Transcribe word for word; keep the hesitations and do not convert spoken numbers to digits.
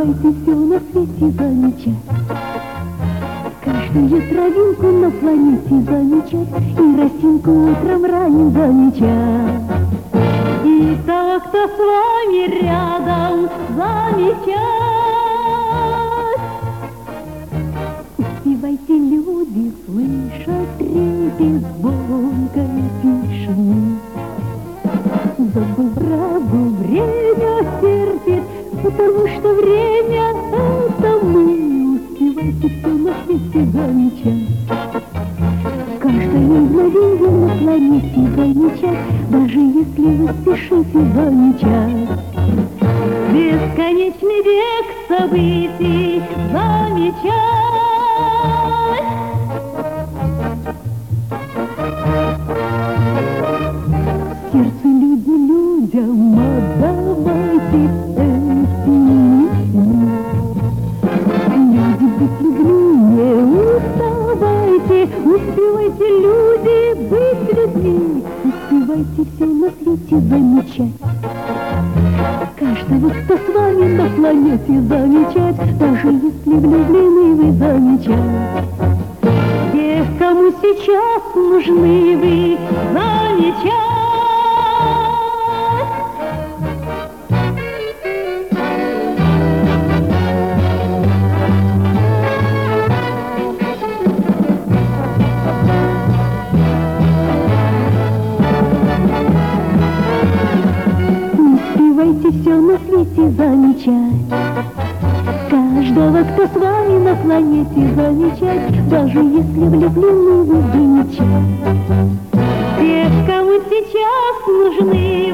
успевайте все на свете замечать. Каждую травинку на планете замечать и росинку утром ранним замечать. И того, кто с вами рядом, замечать. Успевайте, люди, слышать трепет звонкой тишины. Забыл правду, время терпит, потому что время — это мы. Успевайте все на свете замечать. Каждое мгновенье на планете замечать, даже если вы спешите замечать. Бесконечный век событий замечать. Сердце люди людям отдавайте эти песни. Люди, быть людьми не уставайте, успевайте, люди, быть людьми. Успевайте все на свете замечать. Каждого, кто с вами на планете замечать, даже если влюблены вы замечать. Тех, кому сейчас нужны вы замечать. Успевайте все на свете замечать. Каждого, кто с вами на планете замечать, даже если влюблены вы замечать. Тех, кому сейчас нужны